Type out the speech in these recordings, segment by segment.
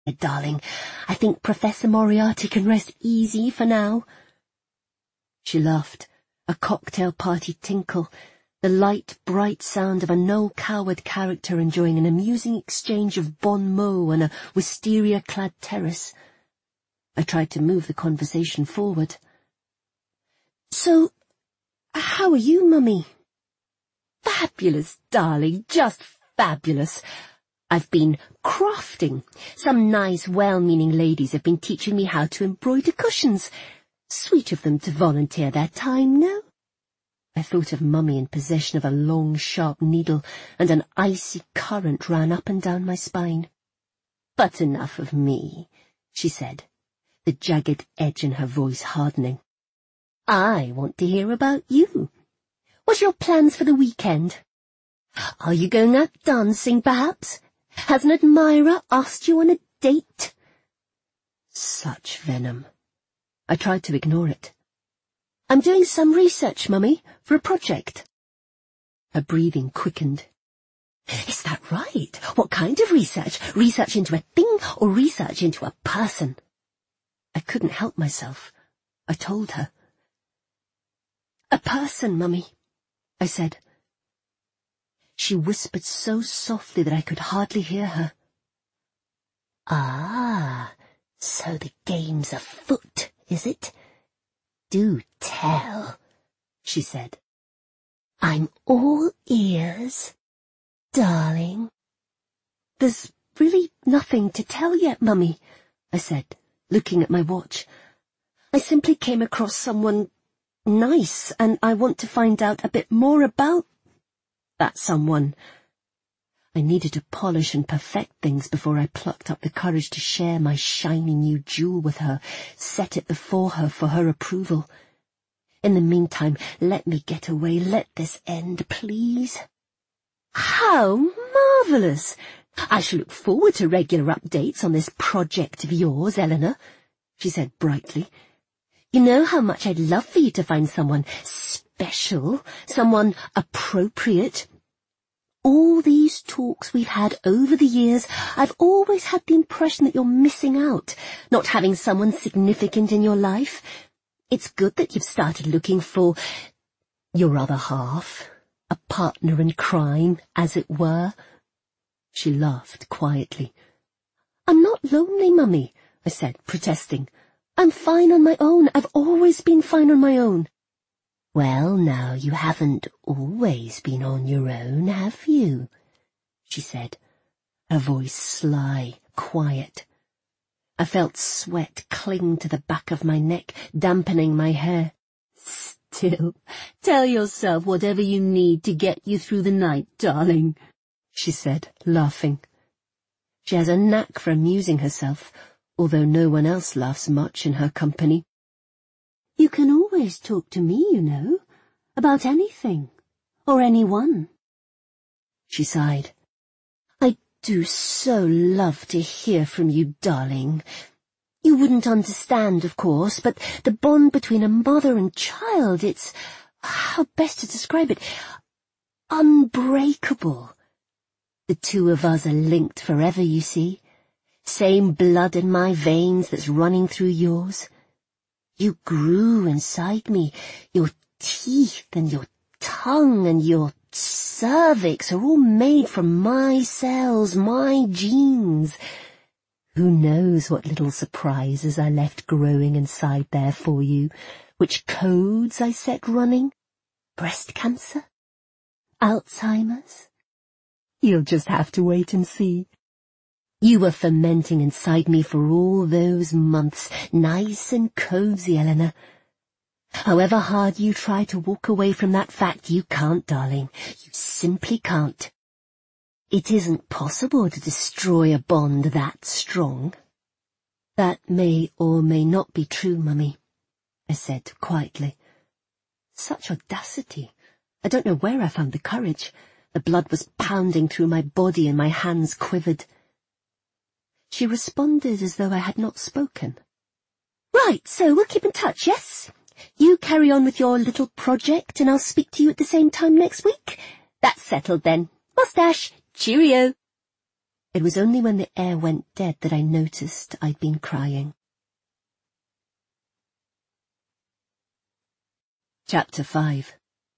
darling. I think Professor Moriarty can rest easy for now. She laughed, a cocktail party tinkle, the light, bright sound of a Noel Coward character enjoying an amusing exchange of bon mots on a wisteria-clad terrace. I tried to move the conversation forward. So, how are you, Mummy? Fabulous, darling, just fabulous. I've been crafting. Some nice, well-meaning ladies have been teaching me how to embroider cushions. Sweet of them to volunteer their time, no? I thought of Mummy in possession of a long, sharp needle, and an icy current ran up and down my spine. But enough of me, she said, the jagged edge in her voice hardening. I want to hear about you. What are your plans for the weekend? Are you going out dancing, perhaps? Has an admirer asked you on a date? Such venom. I tried to ignore it. I'm doing some research, Mummy, for a project. Her breathing quickened. Is that right? What kind of research? Research into a thing or research into a person? I couldn't help myself. I told her. A person, Mummy, I said. She whispered so softly that I could hardly hear her. Ah, so the game's afoot, is it? Do tell, she said. I'm all ears, darling. There's really nothing to tell yet, Mummy, I said, looking at my watch. I simply came across someone nice, and I want to find out a bit more about that someone. I needed to polish and perfect things before I plucked up the courage to share my shiny new jewel with her, set it before her for her approval. In the meantime, let me get away, let this end, please. How marvellous! I shall look forward to regular updates on this project of yours, Eleanor, she said brightly. You know how much I'd love for you to find someone special, someone appropriate. All these talks we've had over the years, I've always had the impression that you're missing out, not having someone significant in your life. It's good that you've started looking for your other half, a partner in crime, as it were. She laughed quietly. I'm not lonely, Mummy, I said, protesting. I'm fine on my own. I've always been fine on my own. Well, now, you haven't always been on your own, have you? She said, her voice sly, quiet. I felt sweat cling to the back of my neck, dampening my hair. Still, tell yourself whatever you need to get you through the night, darling, she said, laughing. She has a knack for amusing herself, although no one else laughs much in her company. You can always talk to me, you know, about anything, or anyone. She sighed. I do so love to hear from you, darling. You wouldn't understand, of course, but the bond between a mother and child, it's, how best to describe it, unbreakable. The two of us are linked forever, you see. Same blood in my veins that's running through yours. You grew inside me. Your teeth and your tongue and your cervix are all made from my cells, my genes. Who knows what little surprises I left growing inside there for you, which codes I set running? Breast cancer? Alzheimer's? You'll just have to wait and see. You were fermenting inside me for all those months, nice and cozy, Eleanor. However hard you try to walk away from that fact, you can't, darling. You simply can't. It isn't possible to destroy a bond that strong. That may or may not be true, Mummy, I said quietly. Such audacity. I don't know where I found the courage. The blood was pounding through my body and my hands quivered. She responded as though I had not spoken. Right, so we'll keep in touch, yes? You carry on with your little project and I'll speak to you at the same time next week. That's settled then. Mustache, cheerio. It was only when the air went dead that I noticed I'd been crying. Chapter 5.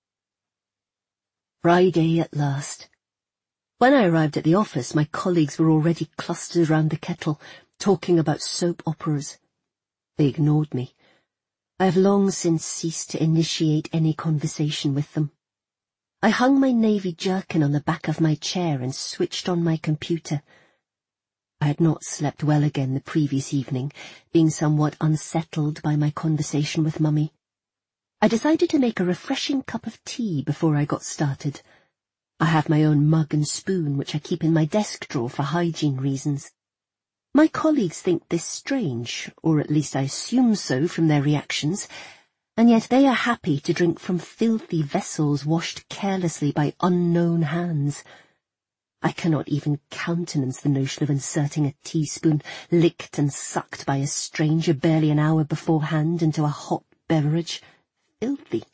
Friday at last. When I arrived at the office, my colleagues were already clustered around the kettle, talking about soap operas. They ignored me. I have long since ceased to initiate any conversation with them. I hung my navy jerkin on the back of my chair and switched on my computer. I had not slept well again the previous evening, being somewhat unsettled by my conversation with Mummy. I decided to make a refreshing cup of tea before I got started. I have my own mug and spoon, which I keep in my desk drawer for hygiene reasons. My colleagues think this strange, or at least I assume so from their reactions, and yet they are happy to drink from filthy vessels washed carelessly by unknown hands. I cannot even countenance the notion of inserting a teaspoon licked and sucked by a stranger barely an hour beforehand into a hot beverage. Filthy.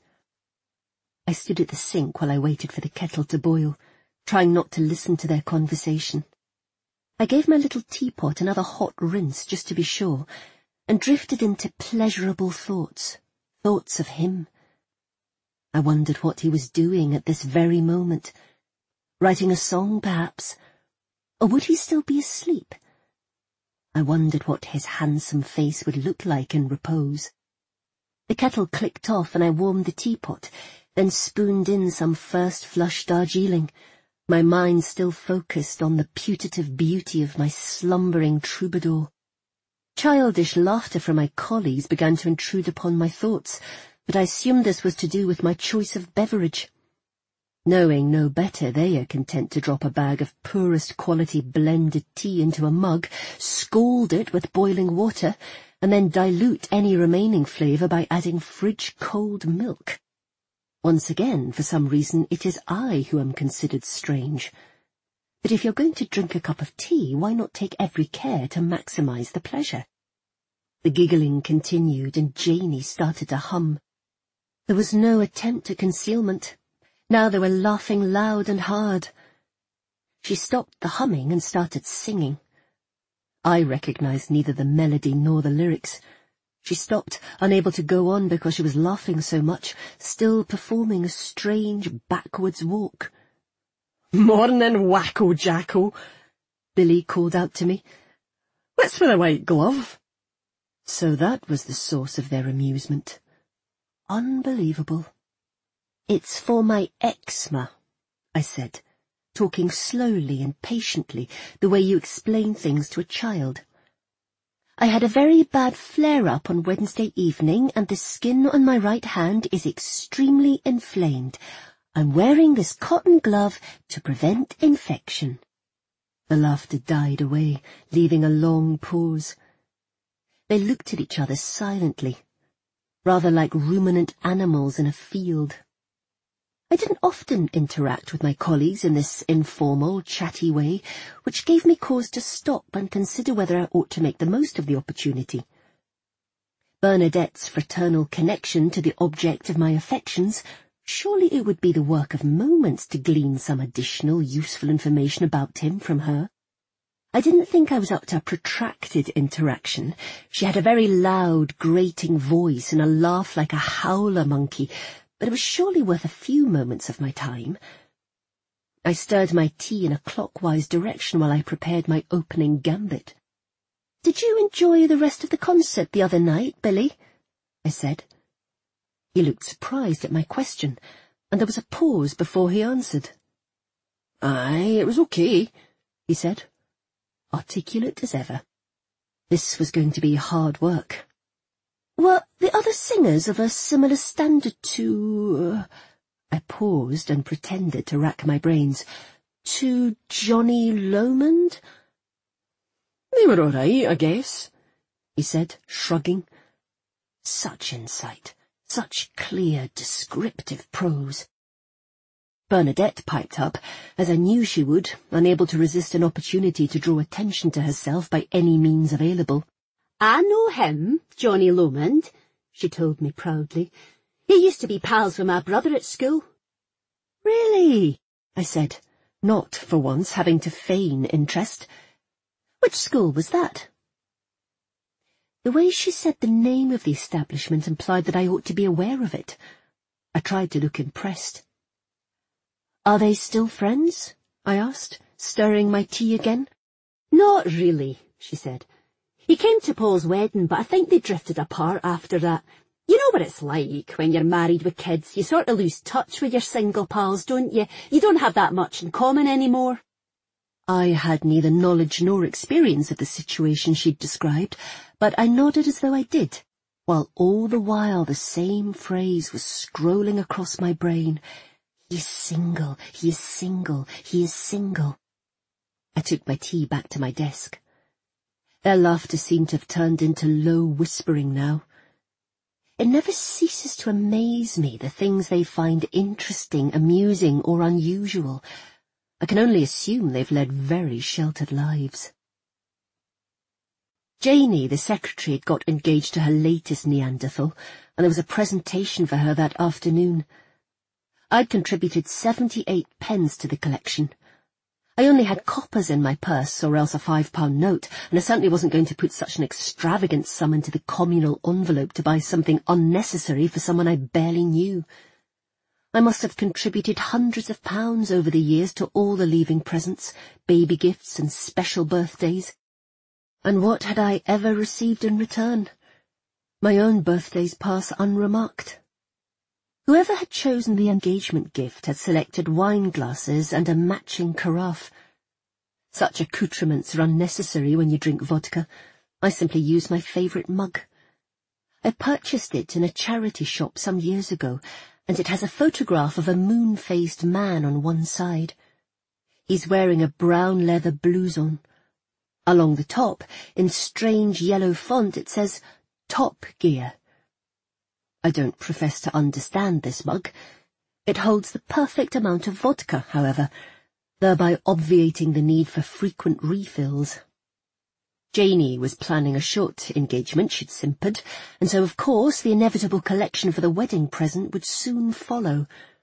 I stood at the sink while I waited for the kettle to boil, trying not to listen to their conversation. I gave my little teapot another hot rinse just to be sure, and drifted into pleasurable thoughts of him. I wondered what he was doing at this very moment. Writing a song, perhaps? Or would he still be asleep? I wondered what his handsome face would look like in repose. The kettle clicked off and I warmed the teapot, then spooned in some first flush Darjeeling, my mind still focused on the putative beauty of my slumbering troubadour. Childish laughter from my colleagues began to intrude upon my thoughts, but I assumed this was to do with my choice of beverage. Knowing no better, they are content to drop a bag of poorest quality blended tea into a mug, scald it with boiling water, and then dilute any remaining flavour by adding fridge-cold milk. Once again, for some reason, it is I who am considered strange. But if you're going to drink a cup of tea, why not take every care to maximise the pleasure? The giggling continued, and Janey started to hum. There was no attempt at concealment. Now they were laughing loud and hard. She stopped the humming and started singing. I recognised neither the melody nor the lyrics. She stopped, unable to go on because she was laughing so much, still performing a strange backwards walk. "Mornin', wacko jacko," Billy called out to me. "What's for the white glove?" So that was the source of their amusement. Unbelievable. "It's for my eczema," I said, talking slowly and patiently, the way you explain things to a child. "I had a very bad flare-up on Wednesday evening, and the skin on my right hand is extremely inflamed. I'm wearing this cotton glove to prevent infection." The laughter died away, leaving a long pause. They looked at each other silently, rather like ruminant animals in a field. I didn't often interact with my colleagues in this informal, chatty way, which gave me cause to stop and consider whether I ought to make the most of the opportunity. Bernadette's fraternal connection to the object of my affections, surely it would be the work of moments to glean some additional useful information about him from her. I didn't think I was up to a protracted interaction. She had a very loud, grating voice and a laugh like a howler monkey, but it was surely worth a few moments of my time. I stirred my tea in a clockwise direction while I prepared my opening gambit. "Did you enjoy the rest of the concert the other night, Billy?" I said. He looked surprised at my question, and there was a pause before he answered. "Aye, it was okay," he said, articulate as ever. This was going to be hard work. "Were the other singers of a similar standard to—" I paused and pretended to rack my brains. "To Johnny Lomond?" "They were all right, I guess," he said, shrugging. Such insight, such clear, descriptive prose. Bernadette piped up, as I knew she would, unable to resist an opportunity to draw attention to herself by any means available. "I know him, Johnny Lomond," she told me proudly. "He used to be pals with my brother at school." "Really?" I said, not, for once, having to feign interest. Which school was that? The way she said the name of the establishment implied that I ought to be aware of it. I tried to look impressed. Are they still friends? I asked, stirring my tea again. Not really, she said. He came to Paul's wedding, but I think they drifted apart after that. You know what it's like when you're married with kids. You sort of lose touch with your single pals, don't you? You don't have that much in common anymore. I had neither knowledge nor experience of the situation she'd described, but I nodded as though I did, while all the while the same phrase was scrolling across my brain. He is single, he is single, he is single. I took my tea back to my desk. Their laughter seemed to have turned into low whispering now. It never ceases to amaze me, the things they find interesting, amusing, or unusual. I can only assume they've led very sheltered lives. Janie, the secretary, had got engaged to her latest Neanderthal, and there was a presentation for her that afternoon. I'd contributed 78 pence to the collection. I only had coppers in my purse, or else a £5 note, and I certainly wasn't going to put such an extravagant sum into the communal envelope to buy something unnecessary for someone I barely knew. I must have contributed hundreds of pounds over the years to all the leaving presents, baby gifts and special birthdays. And what had I ever received in return? My own birthdays pass unremarked. Whoever had chosen the engagement gift had selected wine glasses and a matching carafe. Such accoutrements are unnecessary when you drink vodka. I simply use my favourite mug. I purchased it in a charity shop some years ago, and it has a photograph of a moon-faced man on one side. He's wearing a brown leather blouson. Along the top, in strange yellow font, it says, Top Gear. I don't profess to understand this mug. It holds the perfect amount of vodka, however, thereby obviating the need for frequent refills. Janie was planning a short engagement, she'd simpered, and so of course the inevitable collection for the wedding present would soon follow.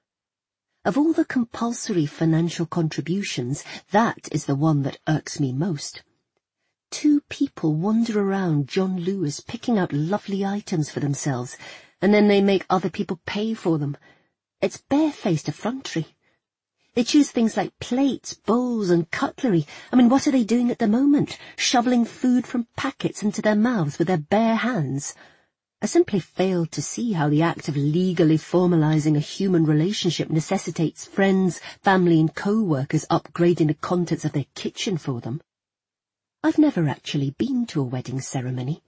Of all the compulsory financial contributions, that is the one that irks me most. Two people wander around John Lewis picking out lovely items for themselves, and then they make other people pay for them. It's barefaced effrontery. They choose things like plates, bowls, and cutlery. I mean, what are they doing at the moment? Shoveling food from packets into their mouths with their bare hands? I simply failed to see how the act of legally formalizing a human relationship necessitates friends, family, and co-workers upgrading the contents of their kitchen for them. I've never actually been to a wedding ceremony.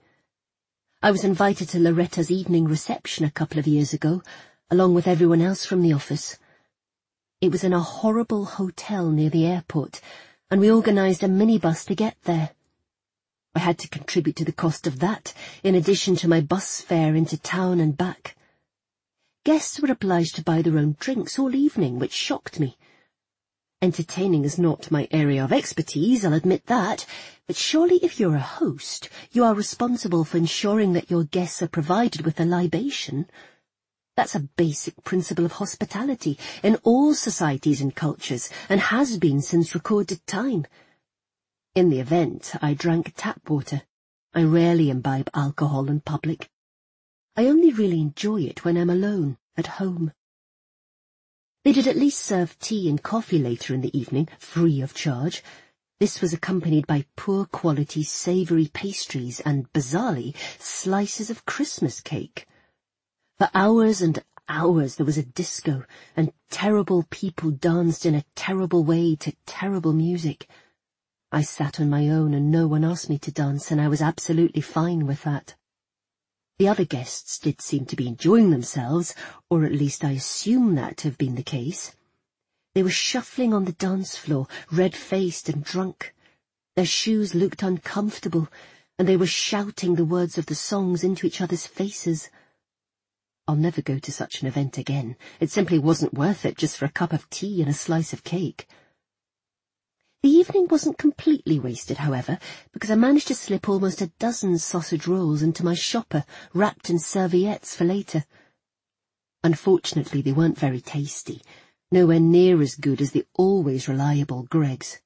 I was invited to Loretta's evening reception a couple of years ago, along with everyone else from the office. It was in a horrible hotel near the airport, and we organised a minibus to get there. I had to contribute to the cost of that, in addition to my bus fare into town and back. Guests were obliged to buy their own drinks all evening, which shocked me. Entertaining is not my area of expertise, I'll admit that, but surely if you're a host, you are responsible for ensuring that your guests are provided with a libation. That's a basic principle of hospitality in all societies and cultures, and has been since recorded time. In the event, I drank tap water. I rarely imbibe alcohol in public. I only really enjoy it when I'm alone, at home. They did at least serve tea and coffee later in the evening, free of charge. This was accompanied by poor-quality savoury pastries and, bizarrely, slices of Christmas cake. For hours and hours there was a disco, and terrible people danced in a terrible way to terrible music. I sat on my own and no one asked me to dance, and I was absolutely fine with that. The other guests did seem to be enjoying themselves, or at least I assume that to have been the case. They were shuffling on the dance floor, red-faced and drunk. Their shoes looked uncomfortable, and they were shouting the words of the songs into each other's faces. I'll never go to such an event again. It simply wasn't worth it just for a cup of tea and a slice of cake. The evening wasn't completely wasted, however, because I managed to slip almost a dozen sausage rolls into my shopper, wrapped in serviettes for later. Unfortunately, they weren't very tasty. nowhere near as good as the always reliable Greg's.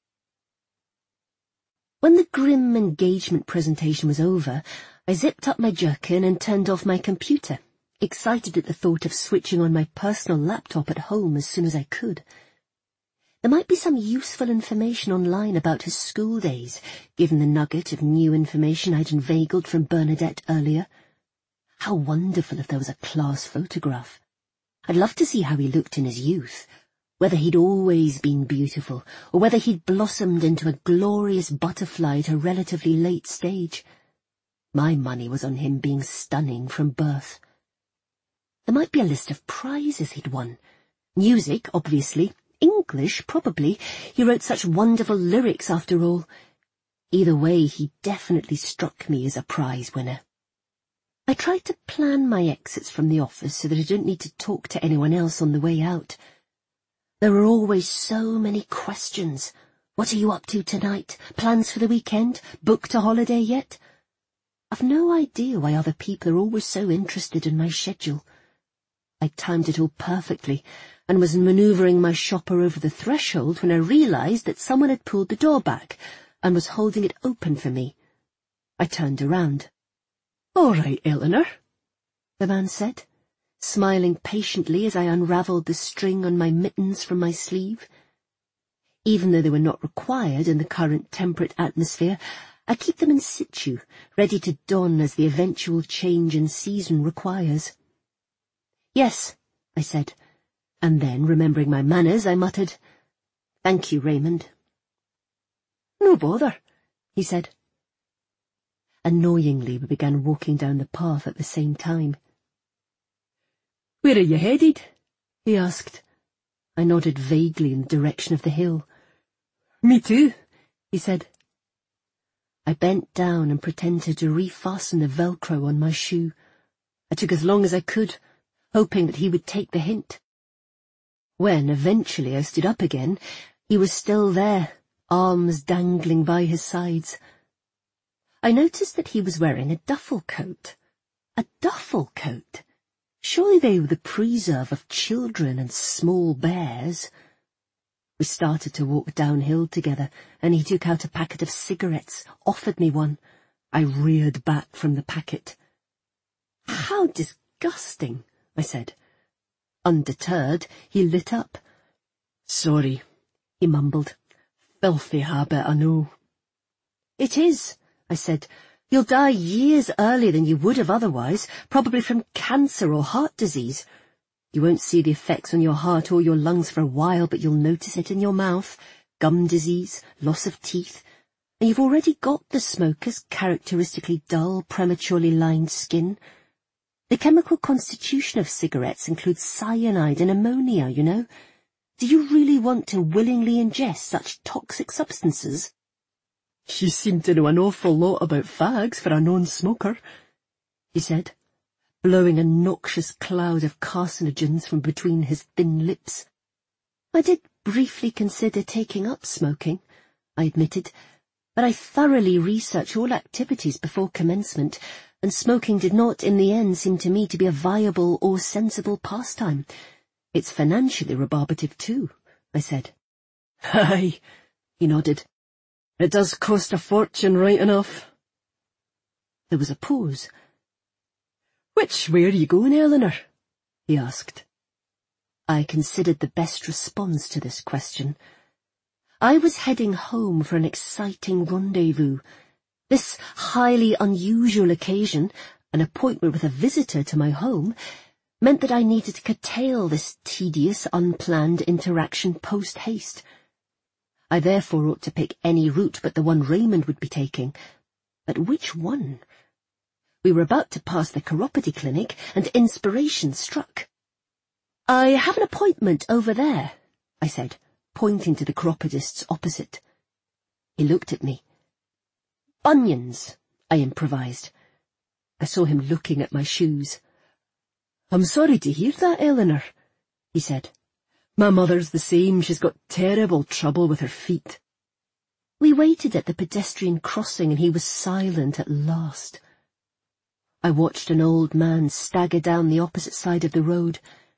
When the grim engagement presentation was over, I zipped up my jerkin and turned off my computer, excited at the thought of switching on my personal laptop at home as soon as I could. There might be some useful information online about his school days, given the nugget of new information I'd inveigled from Bernadette earlier. How wonderful if there was a class photograph. I'd love to see how he looked in his youth, whether he'd always been beautiful, or whether he'd blossomed into a glorious butterfly at a relatively late stage. My money was on him being stunning from birth. There might be a list of prizes he'd won. Music, obviously. English, probably. He wrote such wonderful lyrics, after all. Either way, he definitely struck me as a prize winner. I tried to plan my exits from the office so that I didn't need to talk to anyone else on the way out. There were always so many questions. What are you up to tonight? Plans for the weekend? Booked a holiday yet? I've no idea why other people are always so interested in my schedule. I timed it all perfectly, and was manoeuvring my shopper over the threshold when I realised that someone had pulled the door back and was holding it open for me. I turned around. "All right, Eleanor," the man said, smiling patiently as I unravelled the string on my mittens from my sleeve. Even though they were not required in the current temperate atmosphere, I keep them in situ, ready to don as the eventual change in season requires. "Yes," I said, and then, remembering my manners, I muttered, "Thank you, Raymond." "No bother," he said. Annoyingly, we began walking down the path at the same time. "Where are you headed?" he asked. I nodded vaguely in the direction of the hill. "Me too," he said. I bent down and pretended to refasten the Velcro on my shoe. I took as long as I could, hoping that he would take the hint. When, eventually, I stood up again, he was still there, arms dangling by his sides. I noticed that he was wearing a duffel coat. A duffel coat? Surely they were the preserve of children and small bears. We started to walk downhill together, and he took out a packet of cigarettes, offered me one. I reared back from the packet. "How disgusting," I said. Undeterred, he lit up. "Sorry," he mumbled. "Filthy habit, I know." "It is," I said. "You'll die years earlier than you would have otherwise, probably from cancer or heart disease. You won't see the effects on your heart or your lungs for a while, but you'll notice it in your mouth, gum disease, loss of teeth, and you've already got the smoker's characteristically dull, prematurely lined skin. The chemical constitution of cigarettes includes cyanide and ammonia, you know. Do you really want to willingly ingest such toxic substances?" "You seem to know an awful lot about fags for a non-smoker," he said, blowing a noxious cloud of carcinogens from between his thin lips. "I did briefly consider taking up smoking," I admitted, "but I thoroughly researched all activities before commencement, and smoking did not, in the end, seem to me to be a viable or sensible pastime. It's financially rebarbative, too," I said. "Aye," he nodded. "It does cost a fortune, right enough." There was a pause. "Which way are you going, Eleanor?" he asked. I considered the best response to this question. I was heading home for an exciting rendezvous. This highly unusual occasion, an appointment with a visitor to my home, meant that I needed to curtail this tedious, unplanned interaction post-haste. I therefore ought to pick any route but the one Raymond would be taking. But which one? We were about to pass the chiropody clinic, and inspiration struck. "I have an appointment over there," I said, pointing to the chiropodist's opposite. He looked at me. "Bunions," I improvised. I saw him looking at my shoes. "I'm sorry to hear that, Eleanor," he said. "My mother's the same. She's got terrible trouble with her feet." We waited at the pedestrian crossing, and he was silent at last. I watched an old man stagger down the opposite side of the road.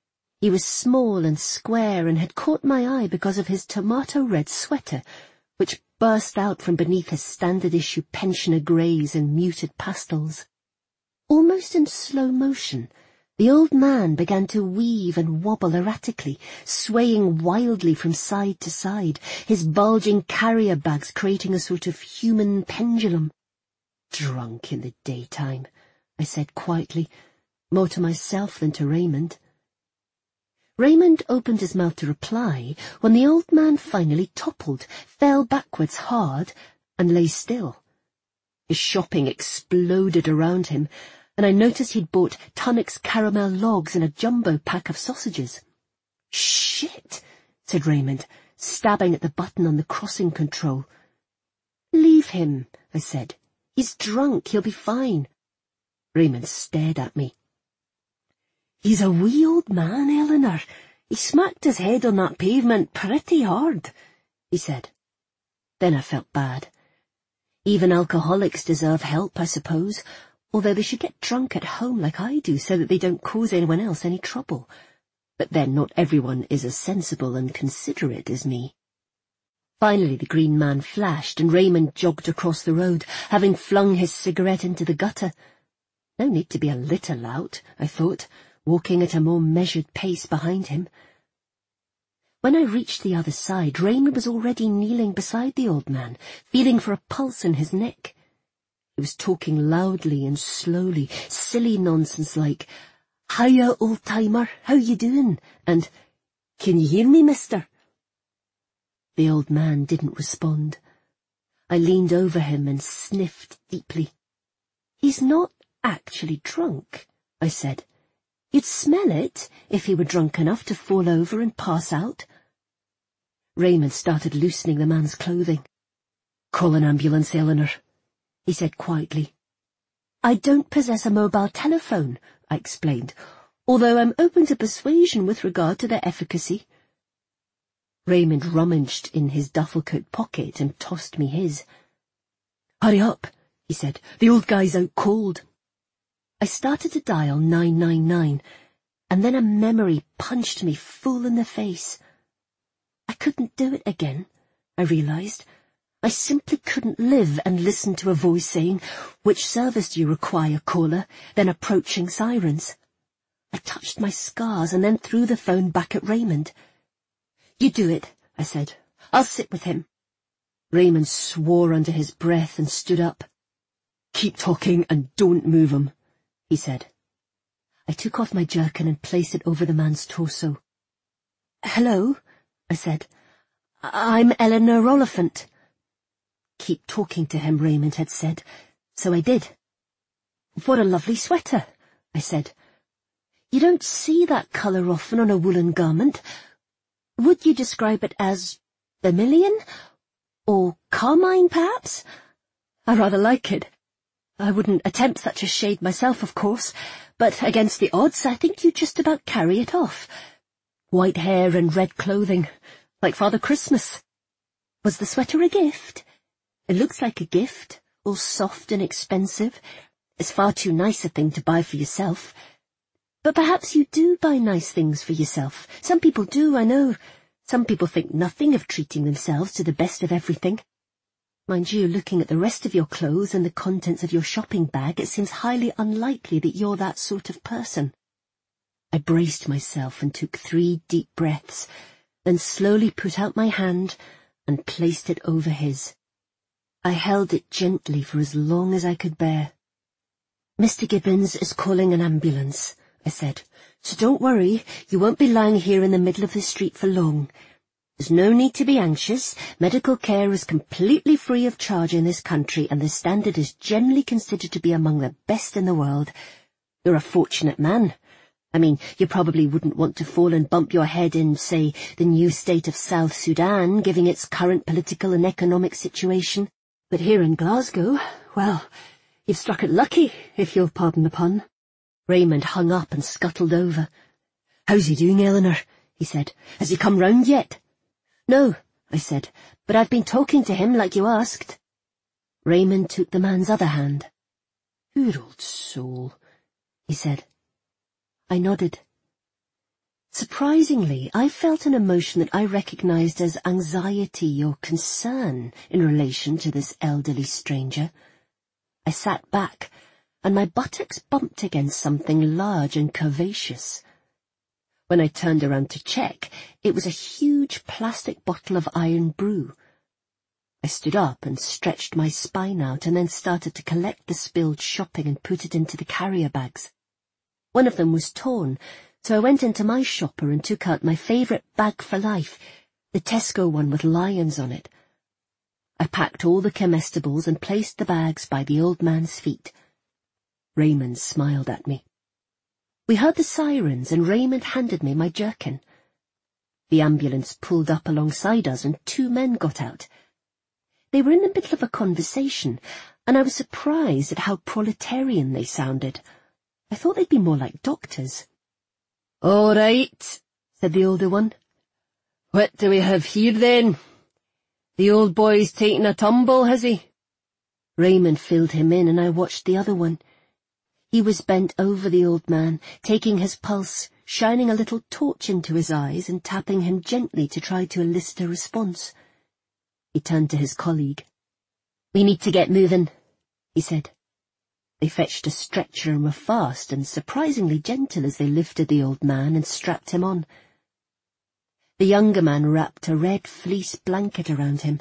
He was small and square and had caught my eye because of his tomato-red sweater, which burst out from beneath his standard-issue pensioner greys and muted pastels. Almost in slow motion, the old man began to weave and wobble erratically, swaying wildly from side to side, his bulging carrier bags creating a sort of human pendulum. "Drunk in the daytime," I said quietly, more to myself than to Raymond. Raymond opened his mouth to reply when the old man finally toppled, fell backwards hard, and lay still. His shopping exploded around him, and I noticed he'd bought Tunnock's caramel logs and a jumbo pack of sausages. "Shit," said Raymond, stabbing at the button on the crossing control. "Leave him," I said. "He's drunk, he'll be fine." Raymond stared at me. "He's a wee old man, Eleanor. He smacked his head on that pavement pretty hard," he said. Then I felt bad. Even alcoholics deserve help, I suppose, although they should get drunk at home like I do so that they don't cause anyone else any trouble. But then not everyone is as sensible and considerate as me. Finally the green man flashed and Raymond jogged across the road, having flung his cigarette into the gutter. No need to be a litter lout, I thought, walking at a more measured pace behind him. When I reached the other side, Raymond was already kneeling beside the old man, feeling for a pulse in his neck. He was talking loudly and slowly, silly nonsense like, "Hiya, old-timer, how you doing?" and, "Can you hear me, mister?" The old man didn't respond. I leaned over him and sniffed deeply. "He's not actually drunk," I said. "You'd smell it if he were drunk enough to fall over and pass out." Raymond started loosening the man's clothing. "Call an ambulance, Eleanor," he said quietly. "I don't possess a mobile telephone," I explained, "although I'm open to persuasion with regard to their efficacy." Raymond rummaged in his duffel-coat pocket and tossed me his. "Hurry up," he said. "The old guy's out cold." I started to dial 999, and then a memory punched me full in the face. I couldn't do it again, I realized. I simply couldn't live and listen to a voice saying, "Which service do you require, caller?" then approaching sirens. I touched my scars and then threw the phone back at Raymond. "You do it," I said. "I'll sit with him." Raymond swore under his breath and stood up. "Keep talking and don't move him," he said. I took off my jerkin and placed it over the man's torso. "Hello," I said. "I'm Eleanor Oliphant." "Keep talking to him," Raymond had said, so I did. "What a lovely sweater," I said. "You don't see that colour often on a woolen garment. Would you describe it as vermilion? Or carmine, perhaps? I rather like it. I wouldn't attempt such a shade myself, of course, but against the odds I think you just about carry it off. White hair and red clothing, like Father Christmas. Was the sweater a gift? It looks like a gift, all soft and expensive. It's far too nice a thing to buy for yourself. But perhaps you do buy nice things for yourself. Some people do, I know. Some people think nothing of treating themselves to the best of everything. Mind you, looking at the rest of your clothes and the contents of your shopping bag, it seems highly unlikely that you're that sort of person." I braced myself and took 3 deep breaths, then slowly put out my hand and placed it over his. I held it gently for as long as I could bear. "Mr. Gibbons is calling an ambulance," I said, "so don't worry, you won't be lying here in the middle of the street for long. There's no need to be anxious. Medical care is completely free of charge in this country, and the standard is generally considered to be among the best in the world. You're a fortunate man. I mean, you probably wouldn't want to fall and bump your head in, say, the new state of South Sudan, given its current political and economic situation. But here in Glasgow, well, you've struck it lucky, if you'll pardon the pun." Raymond hung up and scuttled over. "How's he doing, Eleanor?" he said. "Has he come round yet?" "No," I said, "but I've been talking to him like you asked." Raymond took the man's other hand. "Poor old soul," he said. I nodded. Surprisingly, I felt an emotion that I recognized as anxiety or concern in relation to this elderly stranger. I sat back, and my buttocks bumped against something large and curvaceous. When I turned around to check, it was a huge plastic bottle of iron brew. I stood up and stretched my spine out and then started to collect the spilled shopping and put it into the carrier bags. One of them was torn, so I went into my shopper and took out my favourite bag for life, the Tesco one with lions on it. I packed all the comestibles and placed the bags by the old man's feet. Raymond smiled at me. We heard the sirens and Raymond handed me my jerkin. The ambulance pulled up alongside us and 2 men got out. They were in the middle of a conversation, and I was surprised at how proletarian they sounded. I thought they'd be more like doctors. "All right," said the older one. "What do we have here, then? The old boy's taken a tumble, has he?" Raymond filled him in, and I watched the other one. He was bent over the old man, taking his pulse, shining a little torch into his eyes and tapping him gently to try to elicit a response. He turned to his colleague. "We need to get moving," he said. They fetched a stretcher and were fast and surprisingly gentle as they lifted the old man and strapped him on. The younger man wrapped a red fleece blanket around him.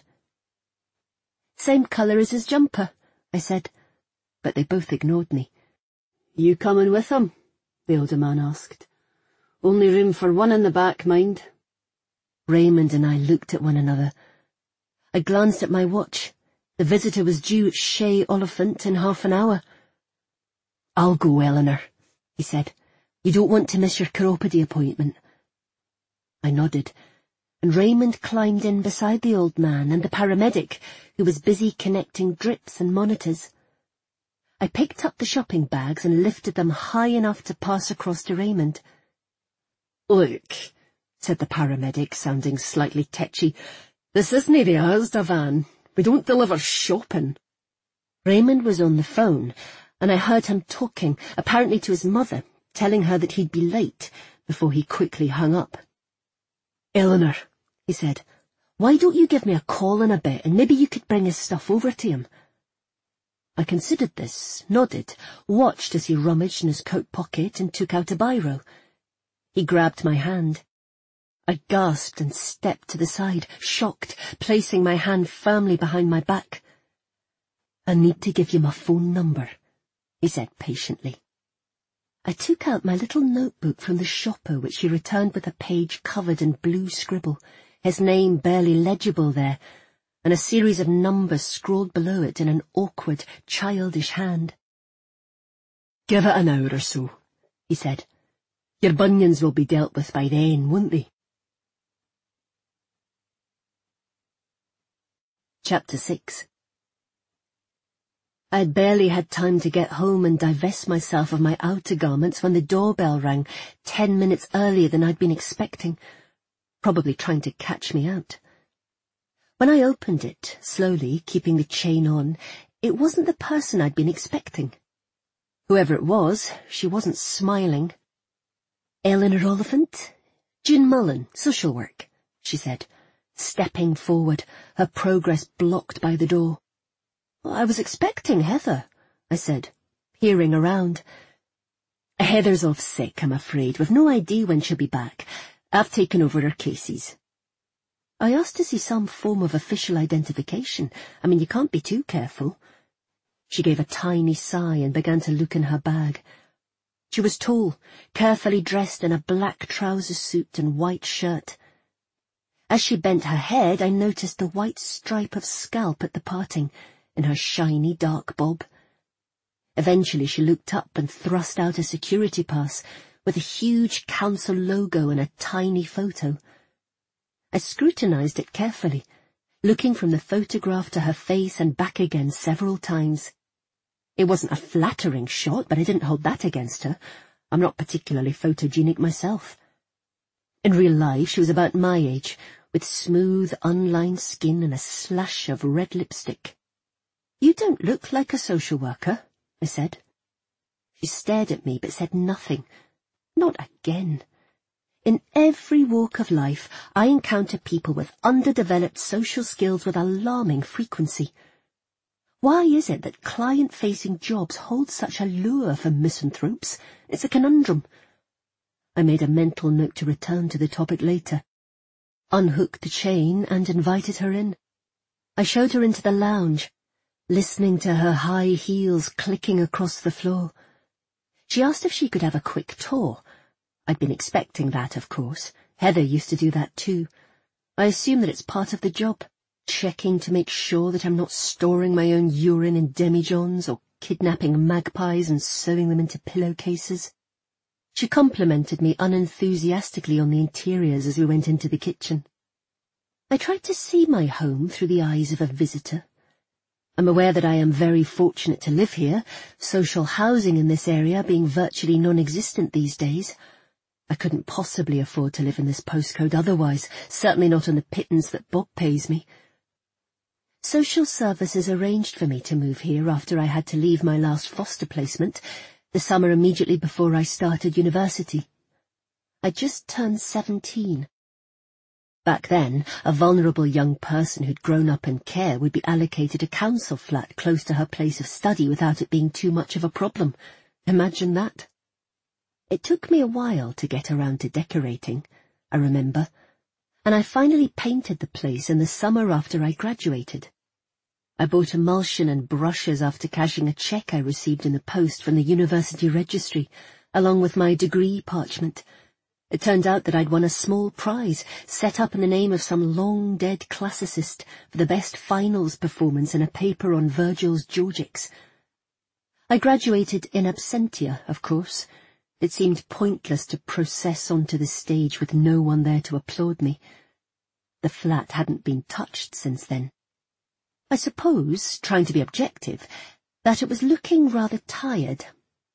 "Same colour as his jumper," I said, but they both ignored me. "You coming with him?" the older man asked. "Only room for one in the back, mind." Raymond and I looked at one another. I glanced at my watch. The visitor was due at Chez Oliphant in half an hour. "I'll go, Eleanor," he said. "You don't want to miss your chiropody appointment." I nodded, and Raymond climbed in beside the old man and the paramedic, who was busy connecting drips and monitors. I picked up the shopping bags and lifted them high enough to pass across to Raymond. "Look," said the paramedic, sounding slightly tetchy, "this isn't the Asda van. We don't deliver shopping." Raymond was on the phone, and I heard him talking, apparently to his mother, telling her that he'd be late, before he quickly hung up. "Eleanor," he said, "why don't you give me a call in a bit, and maybe you could bring his stuff over to him?" I considered this, nodded, watched as he rummaged in his coat pocket and took out a biro. He grabbed my hand. I gasped and stepped to the side, shocked, placing my hand firmly behind my back. "I need to give you my phone number," he said patiently. I took out my little notebook from the shopper, which he returned with a page covered in blue scribble, his name barely legible there, and a series of numbers scrawled below it in an awkward, childish hand. "Give it an hour or so," he said. "Your bunions will be dealt with by then, won't they?" Chapter 6. I had barely had time to get home and divest myself of my outer garments when the doorbell rang 10 minutes earlier than I'd been expecting, probably trying to catch me out. When I opened it, slowly, keeping the chain on, it wasn't the person I'd been expecting. Whoever it was, she wasn't smiling. "Eleanor Oliphant? June Mullen, social work," she said, stepping forward, her progress blocked by the door. "I was expecting Heather," I said, peering around. "Heather's off sick, I'm afraid, with no idea when she'll be back. I've taken over her cases." I asked to see some form of official identification. I mean, you can't be too careful. She gave a tiny sigh and began to look in her bag. She was tall, carefully dressed in a black trouser suit and white shirt. As she bent her head, I noticed the white stripe of scalp at the parting, in her shiny dark bob. Eventually she looked up and thrust out a security pass, with a huge council logo and a tiny photo. I scrutinized it carefully, looking from the photograph to her face and back again several times. It wasn't a flattering shot, but I didn't hold that against her. I'm not particularly photogenic myself. In real life, she was about my age, with smooth, unlined skin and a slash of red lipstick. "You don't look like a social worker," I said. She stared at me, but said nothing. Not again. In every walk of life, I encounter people with underdeveloped social skills with alarming frequency. Why is it that client-facing jobs hold such a lure for misanthropes? It's a conundrum. I made a mental note to return to the topic later, unhooked the chain and invited her in. I showed her into the lounge, listening to her high heels clicking across the floor. She asked if she could have a quick tour. I'd been expecting that, of course. Heather used to do that too. I assume that it's part of the job, checking to make sure that I'm not storing my own urine in demijohns or kidnapping magpies and sewing them into pillowcases. She complimented me unenthusiastically on the interiors as we went into the kitchen. I tried to see my home through the eyes of a visitor. I'm aware that I am very fortunate to live here, social housing in this area being virtually non-existent these days. I couldn't possibly afford to live in this postcode otherwise, certainly not on the pittance that Bob pays me. Social services arranged for me to move here after I had to leave my last foster placement, the summer immediately before I started university. I'd just turned 17. Back then, a vulnerable young person who'd grown up in care would be allocated a council flat close to her place of study without it being too much of a problem. Imagine that. It took me a while to get around to decorating, I remember, and I finally painted the place in the summer after I graduated. I bought emulsion and brushes after cashing a cheque I received in the post from the university registry, along with my degree parchment. It turned out that I'd won a small prize, set up in the name of some long-dead classicist, for the best finals performance in a paper on Virgil's Georgics. I graduated in absentia, of course. It seemed pointless to process onto the stage with no one there to applaud me. The flat hadn't been touched since then. I suppose, trying to be objective, that it was looking rather tired.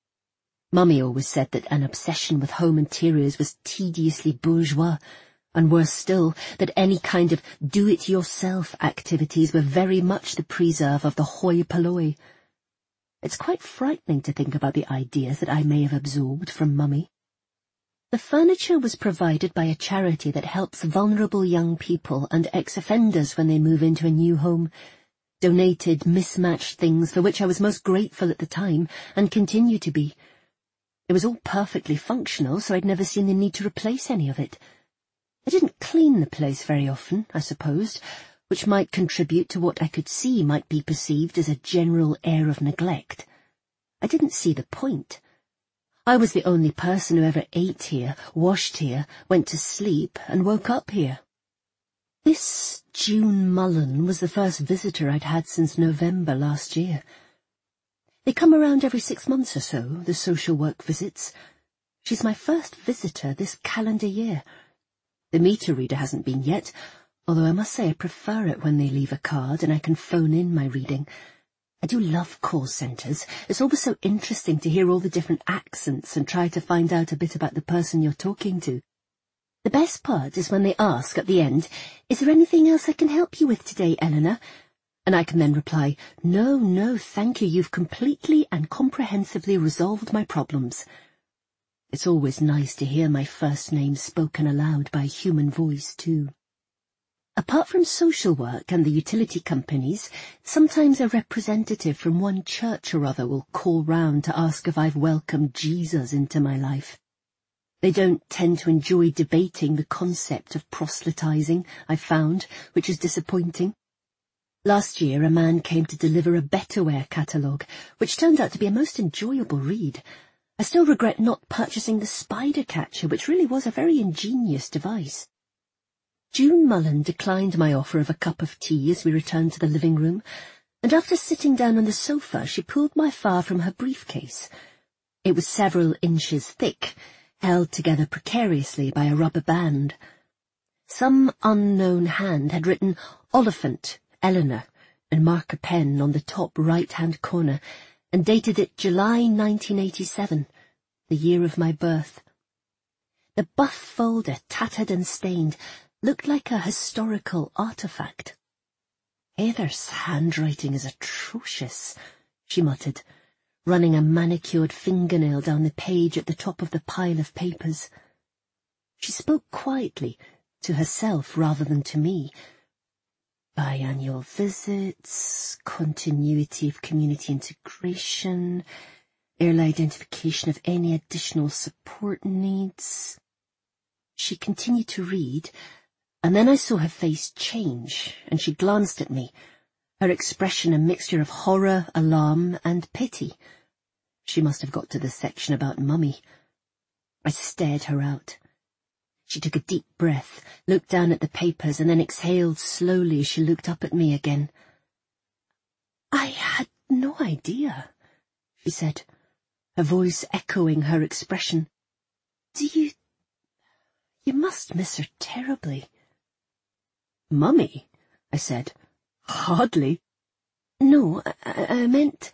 Mummy always said that an obsession with home interiors was tediously bourgeois, and worse still, that any kind of do-it-yourself activities were very much the preserve of the hoi polloi. It's quite frightening to think about the ideas that I may have absorbed from Mummy. The furniture was provided by a charity that helps vulnerable young people and ex-offenders when they move into a new home, donated mismatched things for which I was most grateful at the time and continue to be. It was all perfectly functional, so I'd never seen the need to replace any of it. I didn't clean the place very often, I supposed, which might contribute to what I could see might be perceived as a general air of neglect. I didn't see the point. I was the only person who ever ate here, washed here, went to sleep, and woke up here. This June Mullen was the first visitor I'd had since November last year. They come around every 6 months or so, the social work visits. She's my first visitor this calendar year. The meter reader hasn't been yet, although I must say I prefer it when they leave a card and I can phone in my reading. I do love call centres. It's always so interesting to hear all the different accents and try to find out a bit about the person you're talking to. The best part is when they ask at the end, "Is there anything else I can help you with today, Eleanor?" And I can then reply, No, thank you, you've completely and comprehensively resolved my problems." It's always nice to hear my first name spoken aloud by a human voice, too. Apart from social work and the utility companies, sometimes a representative from one church or other will call round to ask if I've welcomed Jesus into my life. They don't tend to enjoy debating the concept of proselytizing, I've found, which is disappointing. Last year a man came to deliver a Betterware catalogue, which turned out to be a most enjoyable read. I still regret not purchasing the spider catcher, which really was a very ingenious device. June Mullen declined my offer of a cup of tea as we returned to the living room, and after sitting down on the sofa she pulled my file from her briefcase. It was several inches thick, held together precariously by a rubber band. Some unknown hand had written Oliphant, Eleanor, in marker pen on the top right-hand corner, and dated it July 1987, the year of my birth. The buff folder, tattered and stained, looked like a historical artifact. "Heather's handwriting is atrocious," she muttered, running a manicured fingernail down the page at the top of the pile of papers. She spoke quietly, to herself rather than to me. Biannual visits, continuity of community integration, early identification of any additional support needs. She continued to read, and then I saw her face change, and she glanced at me, her expression a mixture of horror, alarm, and pity. She must have got to the section about Mummy. I stared her out. She took a deep breath, looked down at the papers, and then exhaled slowly as she looked up at me again. "I had no idea," she said, her voice echoing her expression. You must miss her terribly." "Mummy?" I said. "Hardly." "No, I meant—"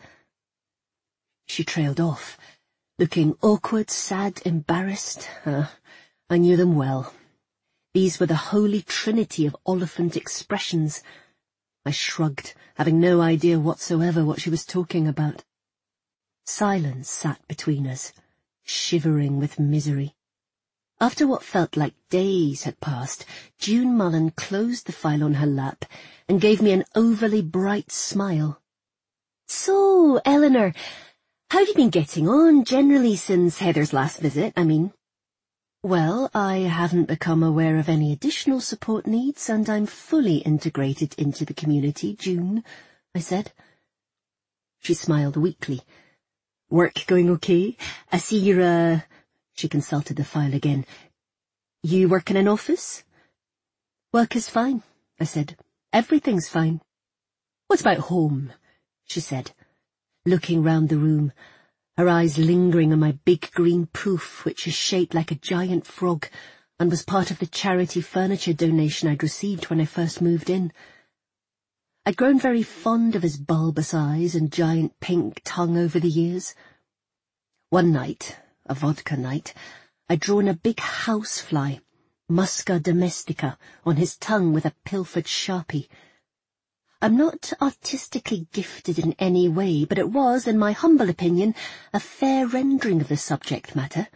She trailed off, looking awkward, sad, embarrassed. I knew them well. These were the holy trinity of Oliphant expressions. I shrugged, having no idea whatsoever what she was talking about. Silence sat between us, shivering with misery. After what felt like days had passed, June Mullen closed the file on her lap and gave me an overly bright smile. "So, Eleanor, how have you been getting on generally since Heather's last visit, I mean?" "Well, I haven't become aware of any additional support needs, and I'm fully integrated into the community, June," I said. She smiled weakly. "Work going okay? I see you're, She consulted the file again. "You work in an office?" "Work is fine," I said. "Everything's fine." "What about home?" she said, looking round the room, her eyes lingering on my big green poof, which is shaped like a giant frog, and was part of the charity furniture donation I'd received when I first moved in. I'd grown very fond of his bulbous eyes and giant pink tongue over the years. One night, a vodka night, I'd drawn a big housefly, Musca domestica, on his tongue with a pilfered Sharpie. I'm not artistically gifted in any way, but it was, in my humble opinion, a fair rendering of the subject matter.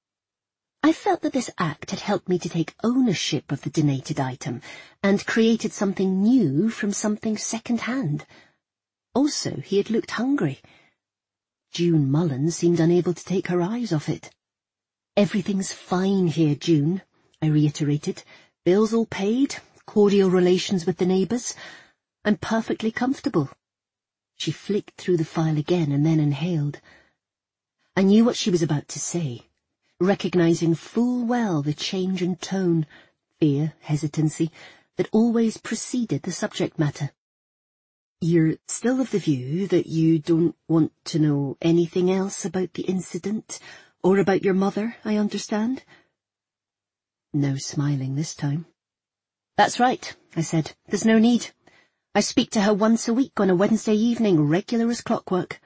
I felt that this act had helped me to take ownership of the donated item, and created something new from something second-hand. Also, he had looked hungry. June Mullen seemed unable to take her eyes off it. "Everything's fine here, June," I reiterated. "Bills all paid, cordial relations with the neighbours. I'm perfectly comfortable." She flicked through the file again and then inhaled. I knew what she was about to say, recognizing full well the change in tone, fear, hesitancy, that always preceded the subject matter. "You're still of the view that you don't want to know anything else about the incident, or about your mother, I understand?" No smiling this time. "That's right," I said. "There's no need. I speak to her once a week on a Wednesday evening, regular as clockwork."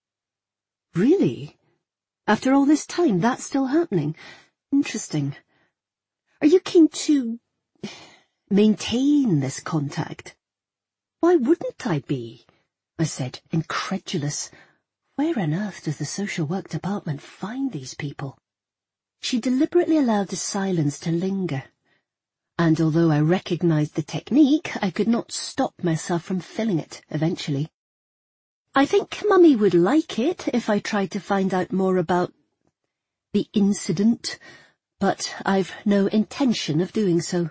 "Really? After all this time, that's still happening? Interesting. Are you keen to maintain this contact?" "Why wouldn't I be?" I said, incredulous. Where on earth does the social work department find these people? She deliberately allowed the silence to linger, and although I recognized the technique, I could not stop myself from filling it eventually. "I think Mummy would like it if I tried to find out more about the incident, but I've no intention of doing so."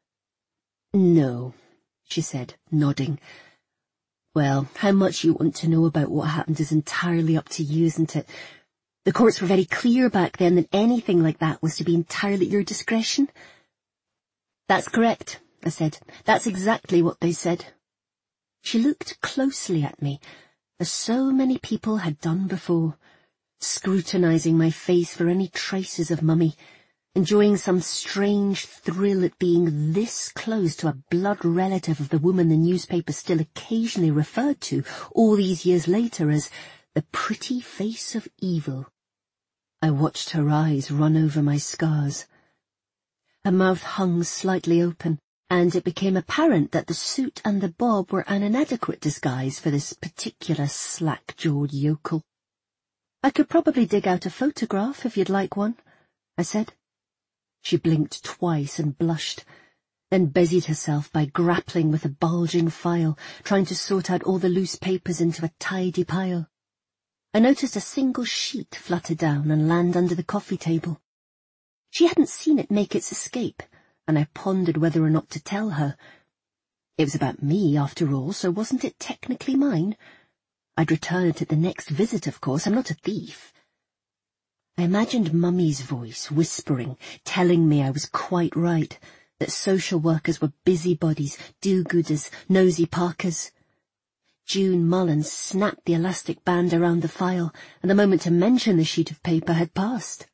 "No," she said, nodding. "Well, how much you want to know about what happened is entirely up to you, isn't it? The courts were very clear back then that anything like that was to be entirely at your discretion." "That's correct," I said. "That's exactly what they said." She looked closely at me, as so many people had done before, scrutinizing my face for any traces of Mummy, enjoying some strange thrill at being this close to a blood relative of the woman the newspapers still occasionally referred to, all these years later, as the pretty face of evil. I watched her eyes run over my scars. Her mouth hung slightly open, and it became apparent that the suit and the bob were an inadequate disguise for this particular slack-jawed yokel. "I could probably dig out a photograph if you'd like one," I said. She blinked twice and blushed, then busied herself by grappling with a bulging file, trying to sort out all the loose papers into a tidy pile. I noticed a single sheet flutter down and land under the coffee table. She hadn't seen it make its escape, and I pondered whether or not to tell her. It was about me, after all, so wasn't it technically mine? I'd return it at the next visit, of course. I'm not a thief. I imagined Mummy's voice, whispering, telling me I was quite right, that social workers were busybodies, do-gooders, nosy Parkers. June Mullins snapped the elastic band around the file, and the moment to mention the sheet of paper had passed.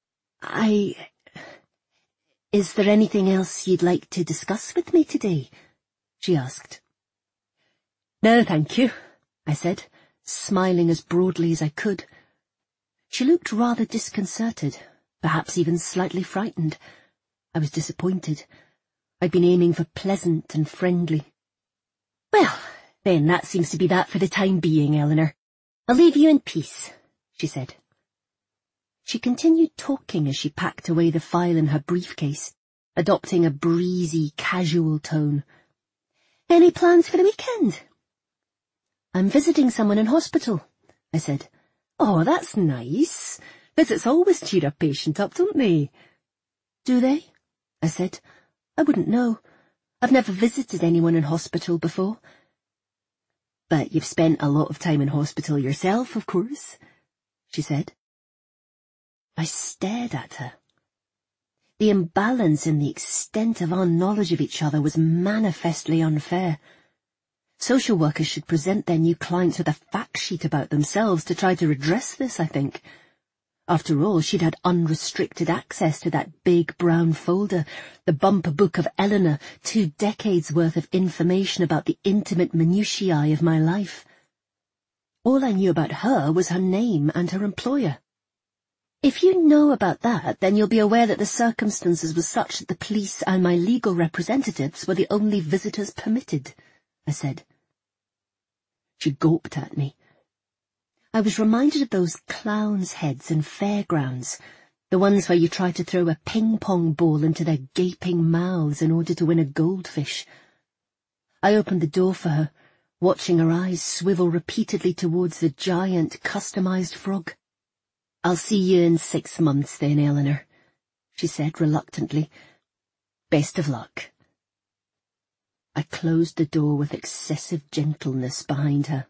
Is there anything else you'd like to discuss with me today? She asked. No, thank you, I said, smiling as broadly as I could. She looked rather disconcerted, perhaps even slightly frightened. I was disappointed. I'd been aiming for pleasant and friendly. Well, then that seems to be that for the time being, Eleanor. I'll leave you in peace, she said. She continued talking as she packed away the file in her briefcase, adopting a breezy, casual tone. Any plans for the weekend? I'm visiting someone in hospital, I said. Oh, that's nice. Visits always cheer a patient up, don't they? Do they? I said. I wouldn't know. I've never visited anyone in hospital before. But you've spent a lot of time in hospital yourself, of course, she said. I stared at her. The imbalance in the extent of our knowledge of each other was manifestly unfair. Social workers should present their new clients with a fact sheet about themselves to try to redress this, I think. After all, she'd had unrestricted access to that big brown folder, the bumper book of Eleanor, 2 decades worth of information about the intimate minutiae of my life. All I knew about her was her name and her employer. If you know about that, then you'll be aware that the circumstances were such that the police and my legal representatives were the only visitors permitted, I said. She gawped at me. I was reminded of those clowns' heads in fairgrounds, the ones where you try to throw a ping-pong ball into their gaping mouths in order to win a goldfish. I opened the door for her, watching her eyes swivel repeatedly towards the giant, customized frog. I'll see you in 6 months then, Eleanor, she said reluctantly. Best of luck. I closed the door with excessive gentleness behind her.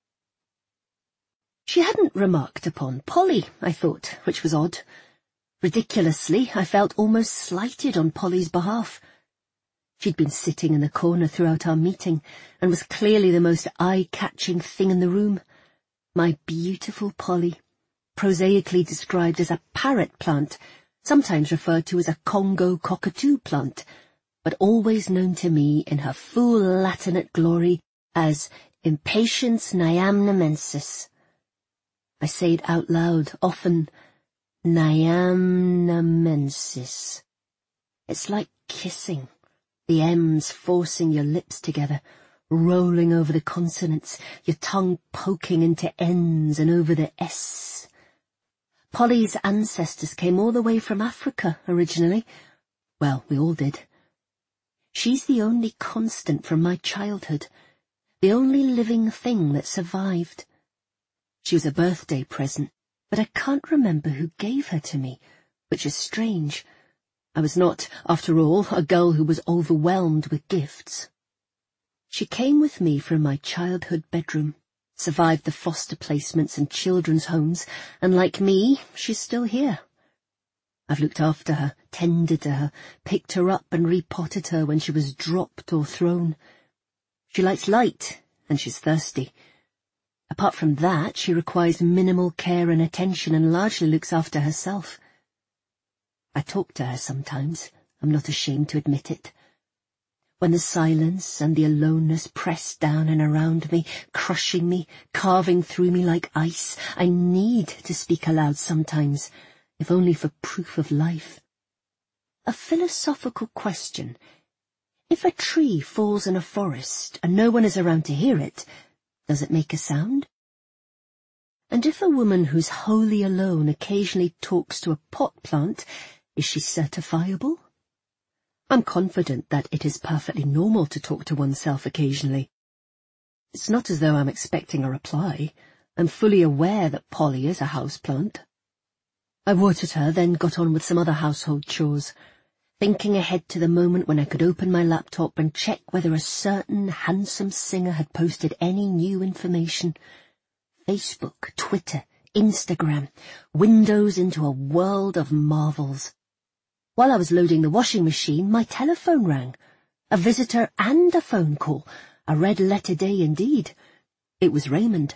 She hadn't remarked upon Polly, I thought, which was odd. Ridiculously, I felt almost slighted on Polly's behalf. She'd been sitting in the corner throughout our meeting, and was clearly the most eye-catching thing in the room. My beautiful Polly, prosaically described as a parrot plant, sometimes referred to as a Congo cockatoo plant, but always known to me in her full Latinate glory as Impatiens nyamnamensis. I say it out loud, often, nyamnamensis. It's like kissing, the M's forcing your lips together, rolling over the consonants, your tongue poking into N's and over the S. Polly's ancestors came all the way from Africa, originally. Well, we all did. She's the only constant from my childhood, the only living thing that survived. She was a birthday present, but I can't remember who gave her to me, which is strange. I was not, after all, a girl who was overwhelmed with gifts. She came with me from my childhood bedroom, survived the foster placements and children's homes, and like me, she's still here. I've looked after her, tended to her, picked her up and repotted her when she was dropped or thrown. She likes light, and she's thirsty. Apart from that, she requires minimal care and attention and largely looks after herself. I talk to her sometimes, I'm not ashamed to admit it. When the silence and the aloneness press down and around me, crushing me, carving through me like ice, I need to speak aloud sometimes, if only for proof of life. A philosophical question. If a tree falls in a forest and no one is around to hear it, does it make a sound? And if a woman who's wholly alone occasionally talks to a pot plant, Is she certifiable? I'm confident that it is perfectly normal to talk to oneself occasionally. It's not as though I'm expecting a reply. I'm fully aware that Polly is a houseplant. I watered her, then got on with some other household chores, thinking ahead to the moment when I could open my laptop and check whether a certain handsome singer had posted any new information. Facebook, Twitter, Instagram, windows into a world of marvels. While I was loading the washing machine, my telephone rang. A visitor and a phone call. A red-letter day indeed. It was Raymond.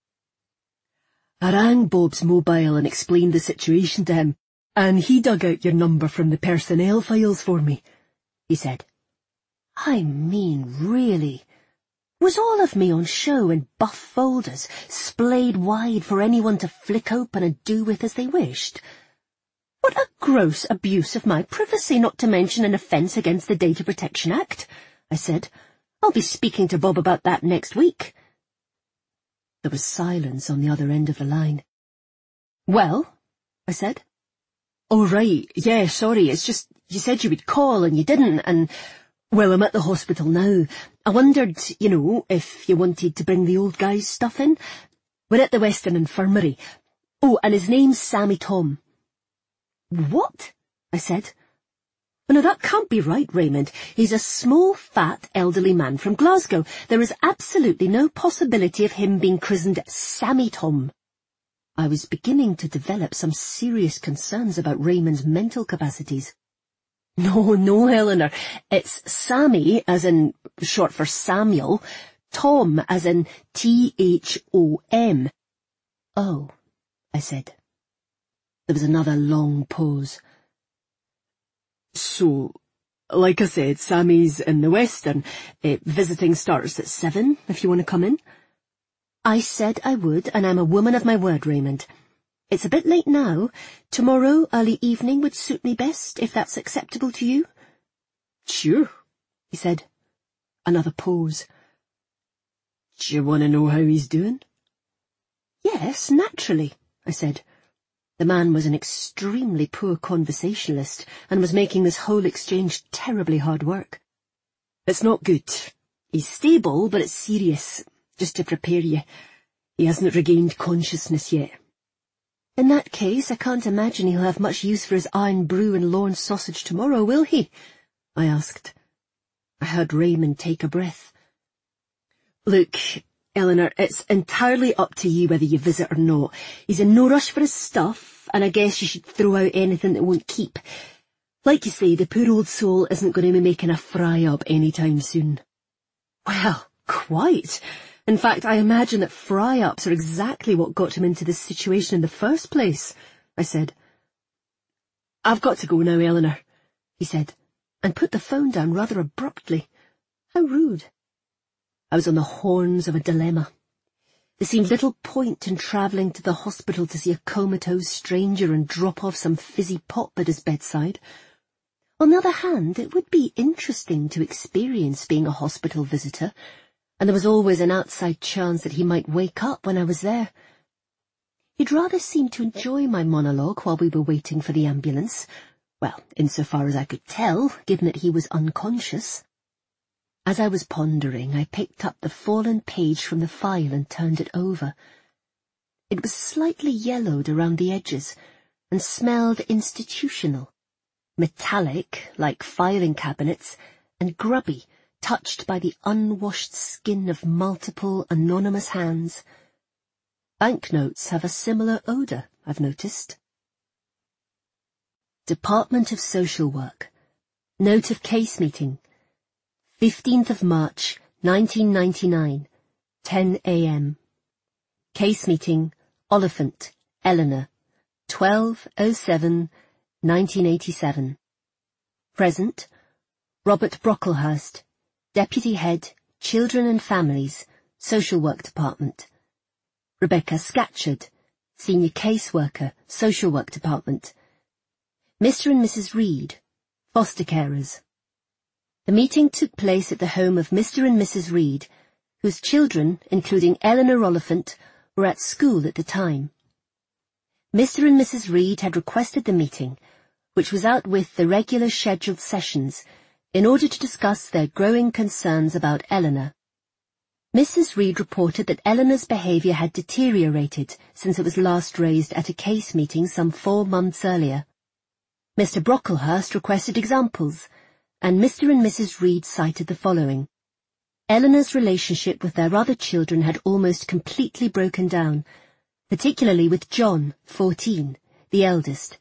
I rang Bob's mobile and explained the situation to him, and he dug out your number from the personnel files for me, he said. I mean, really. Was all of me on show in buff folders, splayed wide for anyone to flick open and do with as they wished? What a gross abuse of my privacy, not to mention an offence against the Data Protection Act, I said. I'll be speaking to Bob about that next week. There was silence on the other end of the line. Well, I said. Oh, right, yeah, sorry, it's just, you said you would call and you didn't, and, well, I'm at the hospital now. I wondered, if you wanted to bring the old guy's stuff in. We're at the Western Infirmary. Oh, and his name's Sammy Tom. What? I said. Well, no, that can't be right, Raymond. He's a small, fat, elderly man from Glasgow. There is absolutely no possibility of him being christened Sammy Tom. I was beginning to develop some serious concerns about Raymond's mental capacities. No, Eleanor. It's Sammy, as in short for Samuel, Tom, as in T-H-O-M. Oh, I said. There was another long pause. So, like I said, Sammy's in the Western. Visiting starts at 7, if you want to come in. I said I would, and I'm a woman of my word, Raymond. It's a bit late now. Tomorrow, early evening would suit me best, if that's acceptable to you. Sure, he said. Another pause. Do you want to know how he's doing? Yes, naturally, I said. The man was an extremely poor conversationalist and was making this whole exchange terribly hard work. It's not good. He's stable, but it's serious. Just to prepare you. He hasn't regained consciousness yet. In that case, I can't imagine he'll have much use for his iron brew and Lorne sausage tomorrow, will he? I asked. I heard Raymond take a breath. Look, Eleanor, it's entirely up to you whether you visit or not. He's in no rush for his stuff, and I guess you should throw out anything that won't keep. Like you say, the poor old soul isn't going to be making a fry-up any time soon. Well, quite. In fact, I imagine that fry-ups are exactly what got him into this situation in the first place, I said. I've got to go now, Eleanor, he said, and put the phone down rather abruptly. How rude. I was on the horns of a dilemma. There seemed little point in travelling to the hospital to see a comatose stranger and drop off some fizzy pop at his bedside. On the other hand, it would be interesting to experience being a hospital visitor, and there was always an outside chance that he might wake up when I was there. He'd rather seem to enjoy my monologue while we were waiting for the ambulance. Well, insofar as I could tell, given that he was unconscious. As I was pondering, I picked up the fallen page from the file and turned it over. It was slightly yellowed around the edges and smelled institutional, metallic, like filing cabinets, and grubby, touched by the unwashed skin of multiple anonymous hands. Banknotes have a similar odour, I've noticed. Department of Social Work. Note of case meeting. 15th of March, 1999, 10 a.m. Case meeting, Oliphant, Eleanor, 12/07, 1987. Present, Robert Brocklehurst, Deputy Head, Children and Families, Social Work Department. Rebecca Scatcherd, Senior Caseworker, Social Work Department. Mr. and Mrs. Reed, Foster Carers. The meeting took place at the home of Mr. and Mrs. Reed, whose children, including Eleanor Oliphant, were at school at the time. Mr. and Mrs. Reed had requested the meeting, which was out with the regular scheduled sessions, in order to discuss their growing concerns about Eleanor. Mrs. Reed reported that Eleanor's behaviour had deteriorated since it was last raised at a case meeting some 4 months earlier. Mr. Brocklehurst requested examples, and Mr. and Mrs. Reed cited the following. Eleanor's relationship with their other children had almost completely broken down, particularly with John, 14, the eldest.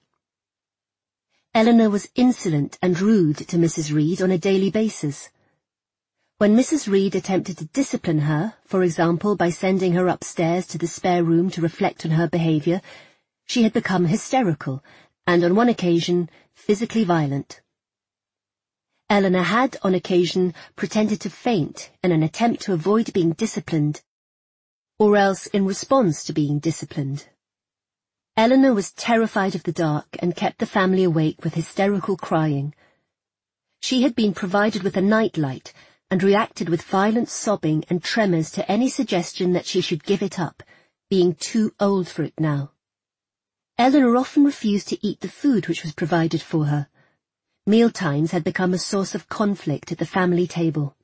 Eleanor was insolent and rude to Mrs. Reed on a daily basis. When Mrs. Reed attempted to discipline her, for example by sending her upstairs to the spare room to reflect on her behaviour, she had become hysterical, and on one occasion, physically violent. Eleanor had, on occasion, pretended to faint in an attempt to avoid being disciplined, or else in response to being disciplined. Eleanor was terrified of the dark and kept the family awake with hysterical crying. She had been provided with a nightlight and reacted with violent sobbing and tremors to any suggestion that she should give it up, being too old for it now. Eleanor often refused to eat the food which was provided for her. Mealtimes had become a source of conflict at the family table.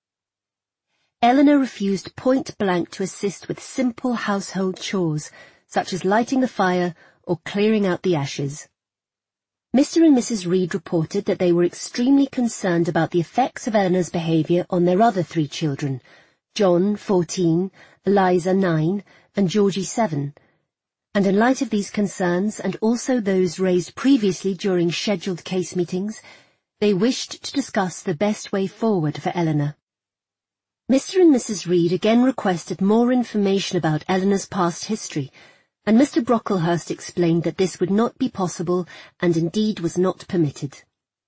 Eleanor refused point-blank to assist with simple household chores, such as lighting the fire or clearing out the ashes. Mr. and Mrs. Reed reported that they were extremely concerned about the effects of Eleanor's behaviour on their other 3 children, John, 14, Eliza, 9, and Georgie, 7, and in light of these concerns, and also those raised previously during scheduled case meetings, they wished to discuss the best way forward for Eleanor. Mr. and Mrs. Reed again requested more information about Eleanor's past history, and Mr. Brocklehurst explained that this would not be possible and indeed was not permitted.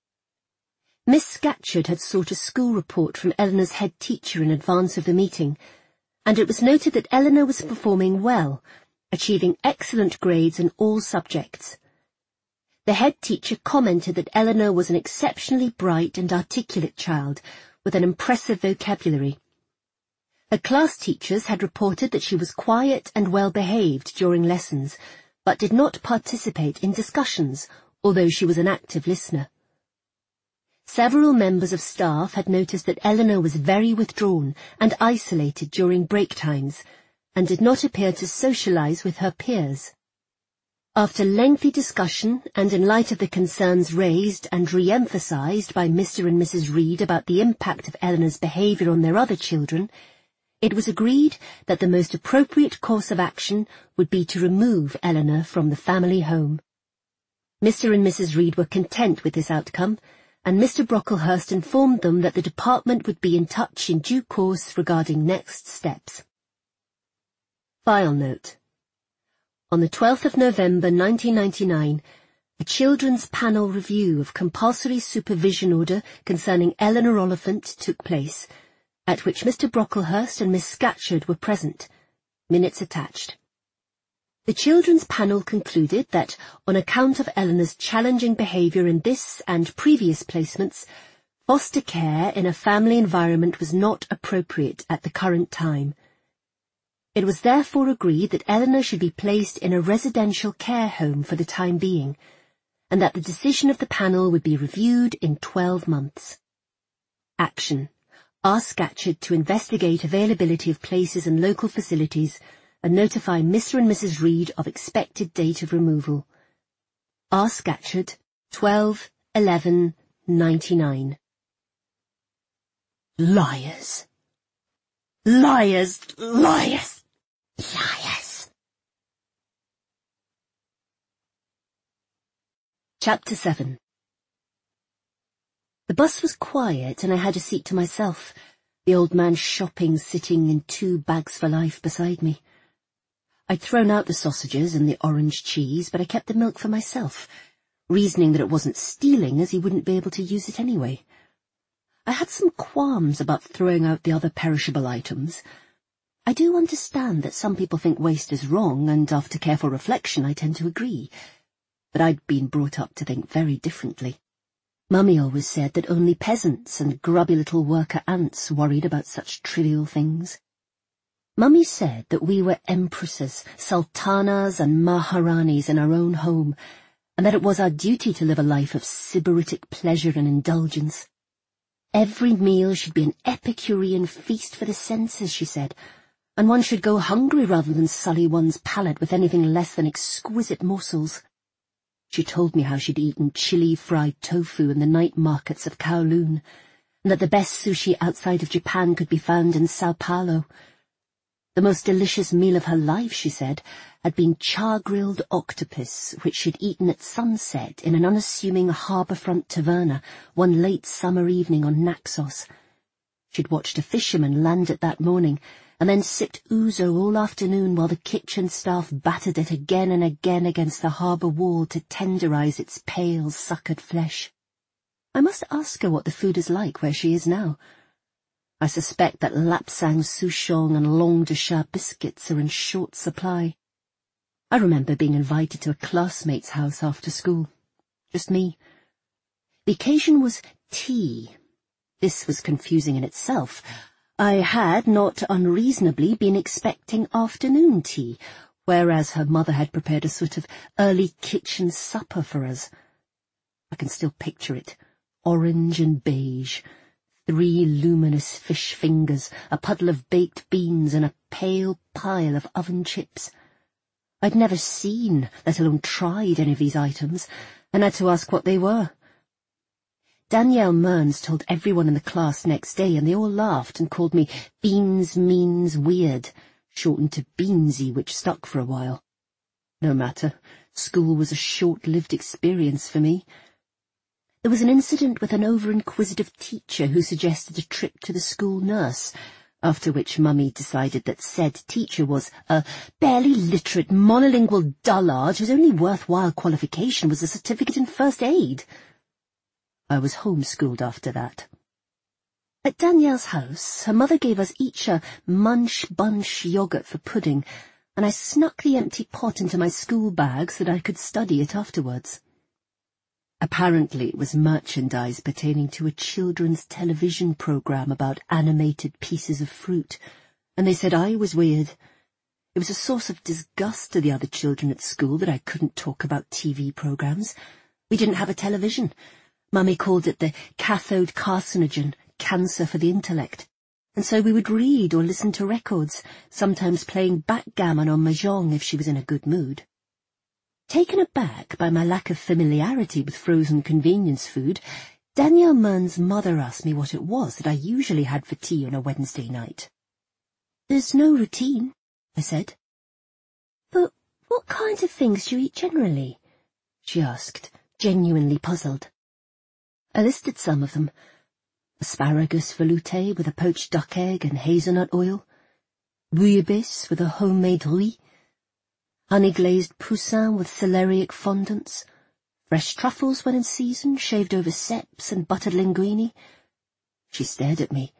Miss Scatcherd had sought a school report from Eleanor's head teacher in advance of the meeting, and it was noted that Eleanor was performing well, achieving excellent grades in all subjects. The head teacher commented that Eleanor was an exceptionally bright and articulate child, with an impressive vocabulary. Her class teachers had reported that she was quiet and well-behaved during lessons, but did not participate in discussions, although she was an active listener. Several members of staff had noticed that Eleanor was very withdrawn and isolated during break times, and did not appear to socialize with her peers. After lengthy discussion, and in light of the concerns raised and re-emphasized by Mr. and Mrs. Reed about the impact of Eleanor's behaviour on their other children, it was agreed that the most appropriate course of action would be to remove Eleanor from the family home. Mr. and Mrs. Reed were content with this outcome, and Mr. Brocklehurst informed them that the department would be in touch in due course regarding next steps. File note. On the 12th of November 1999, a children's panel review of compulsory supervision order concerning Eleanor Oliphant took place, at which Mr. Brocklehurst and Miss Scatcherd were present. Minutes attached. The children's panel concluded that, on account of Eleanor's challenging behaviour in this and previous placements, foster care in a family environment was not appropriate at the current time. It was therefore agreed that Eleanor should be placed in a residential care home for the time being, and that the decision of the panel would be reviewed in 12 months. Action. Ask Scatcherd to investigate availability of places in local facilities and notify Mr. and Mrs. Reed of expected date of removal. Ask Scatcherd, 12/11/99. Liars! Liars! Liars! Liars! Chapter 7. The bus was quiet and I had a seat to myself, the old man shopping sitting in 2 bags for life beside me. I'd thrown out the sausages and the orange cheese, but I kept the milk for myself, reasoning that it wasn't stealing as he wouldn't be able to use it anyway. I had some qualms about throwing out the other perishable items. I do understand that some people think waste is wrong, and after careful reflection I tend to agree. But I'd been brought up to think very differently. Mummy always said that only peasants and grubby little worker ants worried about such trivial things. Mummy said that we were empresses, sultanas and maharanis in our own home, and that it was our duty to live a life of sybaritic pleasure and indulgence. Every meal should be an Epicurean feast for the senses, she said, and one should go hungry rather than sully one's palate with anything less than exquisite morsels. She told me how she'd eaten chili fried tofu in the night markets of Kowloon, and that the best sushi outside of Japan could be found in Sao Paulo. The most delicious meal of her life, she said, had been char-grilled octopus, which she'd eaten at sunset in an unassuming harbour-front taverna one late summer evening on Naxos. She'd watched a fisherman land it that morning, and then sipped ouzo all afternoon while the kitchen staff battered it again and again against the harbour wall to tenderize its pale, suckered flesh. I must ask her what the food is like where she is now. I suspect that lapsang souchong and langue de chat biscuits are in short supply. I remember being invited to a classmate's house after school. Just me. The occasion was tea. This was confusing in itself. I had, not unreasonably, been expecting afternoon tea, whereas her mother had prepared a sort of early kitchen supper for us. I can still picture it, orange and beige, 3 luminous fish fingers, a puddle of baked beans, and a pale pile of oven chips. I'd never seen, let alone tried, any of these items, and had to ask what they were. Danielle Mearns told everyone in the class next day, and they all laughed and called me Beans Means Weird, shortened to Beansy, which stuck for a while. No matter, school was a short-lived experience for me. There was an incident with an over-inquisitive teacher who suggested a trip to the school nurse, after which Mummy decided that said teacher was a barely literate monolingual dullard whose only worthwhile qualification was a certificate in first aid. I was homeschooled after that. At Danielle's house, her mother gave us each a munch-bunch yoghurt for pudding, and I snuck the empty pot into my school bag so that I could study it afterwards. Apparently it was merchandise pertaining to a children's television program about animated pieces of fruit, and they said I was weird. It was a source of disgust to the other children at school that I couldn't talk about TV programs. We didn't have a television. Mummy called it the cathode carcinogen, cancer for the intellect, and so we would read or listen to records, sometimes playing backgammon or mahjong if she was in a good mood. Taken aback by my lack of familiarity with frozen convenience food, Danielle Mearns' mother asked me what it was that I usually had for tea on a Wednesday night. "There's no routine," I said. "But what kinds of things do you eat generally?" she asked, genuinely puzzled. I listed some of them. Asparagus velouté with a poached duck egg and hazelnut oil, bouillabaisse with a homemade riz, honey-glazed poussin with celeriac fondants, fresh truffles when in season, shaved over ceps and buttered linguine. She stared at me.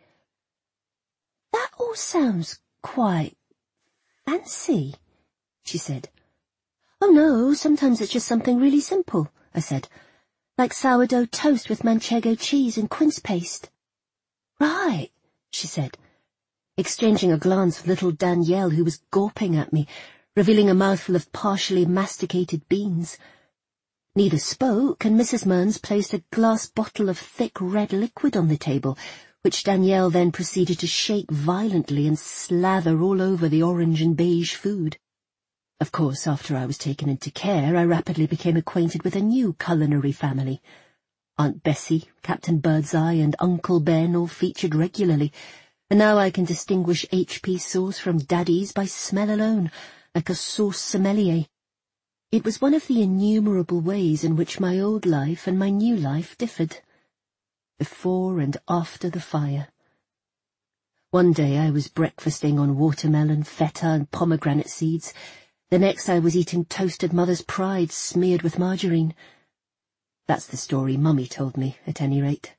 "That all sounds quite fancy," she said. "Oh no, sometimes it's just something really simple," I said, "like sourdough toast with manchego cheese and quince paste." "Right," she said, exchanging a glance with little Danielle, who was gawping at me, revealing a mouthful of partially masticated beans. Neither spoke, and Mrs. Mearns placed a glass bottle of thick red liquid on the table, which Danielle then proceeded to shake violently and slather all over the orange and beige food. Of course, after I was taken into care, I rapidly became acquainted with a new culinary family. Aunt Bessie, Captain Birdseye, and Uncle Ben all featured regularly, and now I can distinguish HP sauce from Daddy's by smell alone, like a sauce sommelier. It was one of the innumerable ways in which my old life and my new life differed. Before and after the fire. One day I was breakfasting on watermelon, feta, and pomegranate seeds. The next I was eating toasted Mother's Pride smeared with margarine. That's the story Mummy told me, at any rate.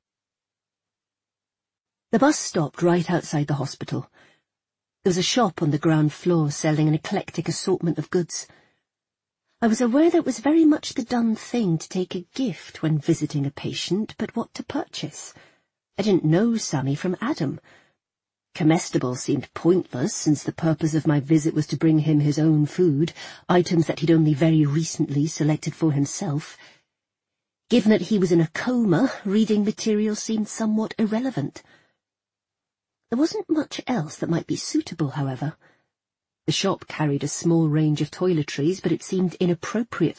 The bus stopped right outside the hospital. There was a shop on the ground floor selling an eclectic assortment of goods. I was aware that it was very much the done thing to take a gift when visiting a patient, but what to purchase? I didn't know Sammy from Adam. Comestibles seemed pointless, since the purpose of my visit was to bring him his own food, items that he'd only very recently selected for himself. Given that he was in a coma, reading material seemed somewhat irrelevant. There wasn't much else that might be suitable, however. The shop carried a small range of toiletries, but it seemed inappropriate